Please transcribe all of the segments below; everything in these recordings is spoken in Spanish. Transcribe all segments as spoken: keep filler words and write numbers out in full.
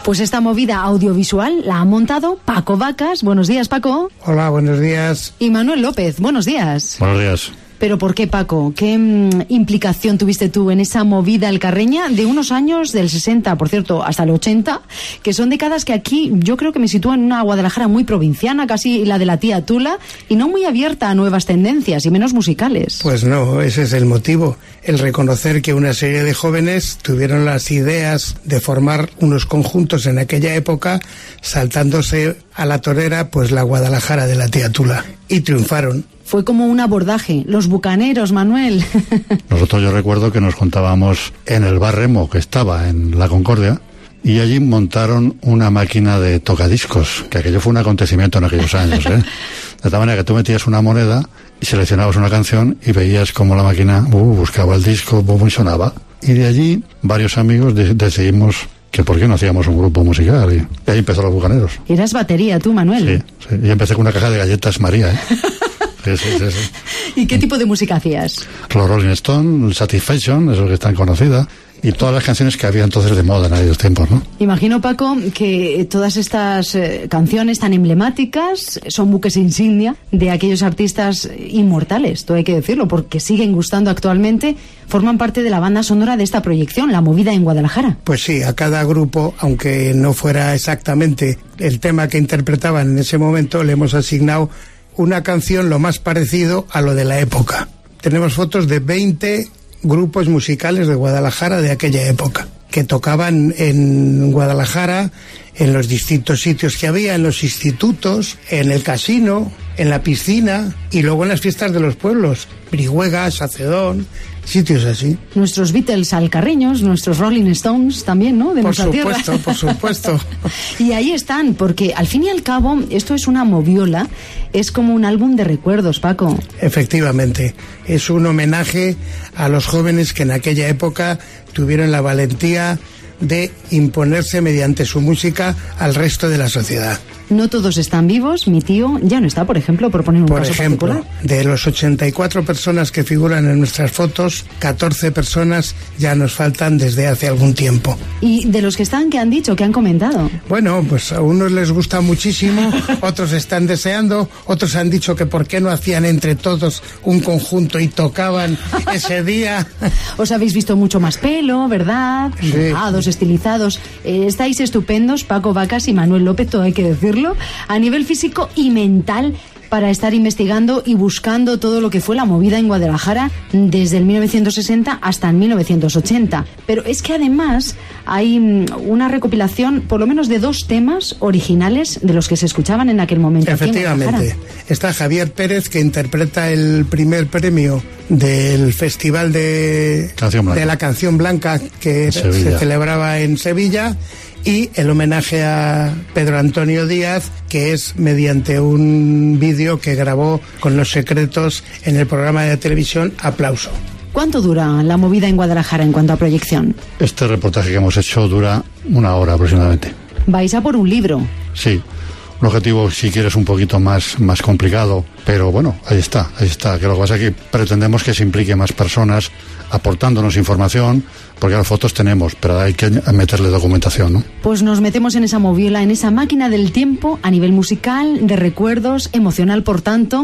Pues esta movida audiovisual la ha montado Paco Vacas. Buenos días, Paco. Hola, buenos días. Y Manuel López. Buenos días. Buenos días. ¿Pero por qué, Paco? ¿Qué mmm, implicación tuviste tú en esa movida alcarreña de unos años del sesenta, por cierto, hasta el ochenta, que son décadas que aquí yo creo que me sitúan en una Guadalajara muy provinciana, casi la de la tía Tula, y no muy abierta a nuevas tendencias y menos musicales? Pues no, ese es el motivo, el reconocer que una serie de jóvenes tuvieron las ideas de formar unos conjuntos en aquella época, saltándose a la torera pues la Guadalajara de la tía Tula, y triunfaron. Fue como un abordaje, los bucaneros, Manuel. Nosotros yo recuerdo que nos juntábamos en el bar Remo, que estaba en La Concordia, y allí montaron una máquina de tocadiscos, que aquello fue un acontecimiento en aquellos años, ¿eh? De tal manera que tú metías una moneda y seleccionabas una canción y veías cómo la máquina uh, buscaba el disco, boom, y sonaba. Y de allí varios amigos de- decidimos que por qué no hacíamos un grupo musical, y, y ahí empezó Los Bucaneros. Eras batería tú, Manuel. Sí, sí, y empecé con una caja de galletas María, ¿eh? Sí, sí, sí, sí. ¿Y qué tipo de música hacías? Los Rolling Stones, Satisfaction, esos que están conocidas, y todas las canciones que había entonces de moda en aquellos tiempos, ¿no? Imagino, Paco, que todas estas eh, canciones tan emblemáticas son buques insignia de aquellos artistas inmortales, todo hay que decirlo, porque siguen gustando actualmente, forman parte de la banda sonora de esta proyección, La Movida en Guadalajara. Pues sí, a cada grupo, aunque no fuera exactamente el tema que interpretaban en ese momento, le hemos asignado una canción lo más parecido a lo de la época. Tenemos fotos de veinte grupos musicales de Guadalajara de aquella época, que tocaban en Guadalajara, en los distintos sitios que había, en los institutos, en el casino, en la piscina y luego en las fiestas de los pueblos, Brihuega, Sacedón, sitios así. Nuestros Beatles alcarreños, nuestros Rolling Stones también, ¿no? De Por nuestra tierra. supuesto, por supuesto. Y ahí están, porque al fin y al cabo esto es una moviola, es como un álbum de recuerdos, Paco. Efectivamente, es un homenaje a los jóvenes que en aquella época tuvieron la valentía de imponerse mediante su música al resto de la sociedad. No todos están vivos, mi tío ya no está, por ejemplo, por poner un Por caso ejemplo, particular. de los ochenta y cuatro personas que figuran en nuestras fotos, catorce personas ya nos faltan desde hace algún tiempo. Y de los que están, ¿qué han dicho? ¿Qué han comentado? Bueno, pues a unos les gusta muchísimo, otros están deseando, otros han dicho que por qué no hacían entre todos un conjunto y tocaban ese día. Os habéis visto mucho más pelo, ¿verdad? Sí. Mojados, estilizados. Eh, estáis estupendos, Paco Vacas y Manuel López, todo hay que decirlo, a nivel físico y mental, para estar investigando y buscando todo lo que fue la movida en Guadalajara desde el mil novecientos sesenta hasta el mil novecientos ochenta. Pero es que además hay mm, una recopilación, por lo menos de dos temas originales de los que se escuchaban en aquel momento. aquí en Efectivamente. Guadalajara. Está Javier Pérez, que interpreta el primer premio del Festival de, Canción Blanca. de la Canción Blanca que Sevilla. se celebraba en Sevilla, y el homenaje a Pedro Antonio Díaz, que es mediante un vídeo que grabó con Los Secretos en el programa de televisión Aplauso. ¿Cuánto dura la movida en Guadalajara en cuanto a proyección? Este reportaje que hemos hecho dura una hora aproximadamente. Vais a por un libro. Sí, un objetivo, si quieres, un poquito más, más complicado, pero bueno, ahí está, ahí está. Que lo que pasa es que pretendemos que se implique más personas aportándonos información, porque las fotos tenemos, pero hay que meterle documentación, ¿no? Pues nos metemos en esa moviola, en esa máquina del tiempo, a nivel musical, de recuerdos, emocional, por tanto,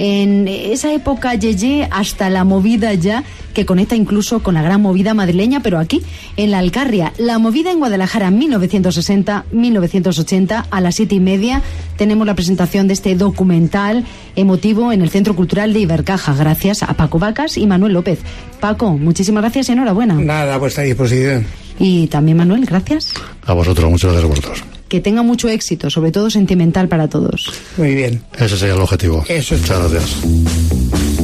en esa época yeye hasta la movida ya, que conecta incluso con la gran movida madrileña, pero aquí, en la Alcarria. La movida en Guadalajara, mil novecientos sesenta a mil novecientos ochenta, a las siete y media, tenemos la presentación de este documental emotivo en el Centro Cultural de Ibercaja, gracias a Paco Vacas y Manuel López. Paco, muchísimas gracias y enhorabuena. Nada, a vuestra disposición. Y también Manuel, gracias. A vosotros, muchas gracias a vosotros. Que tenga mucho éxito, sobre todo sentimental para todos. Muy bien. Ese sería el objetivo. Eso es Muchas todo. gracias.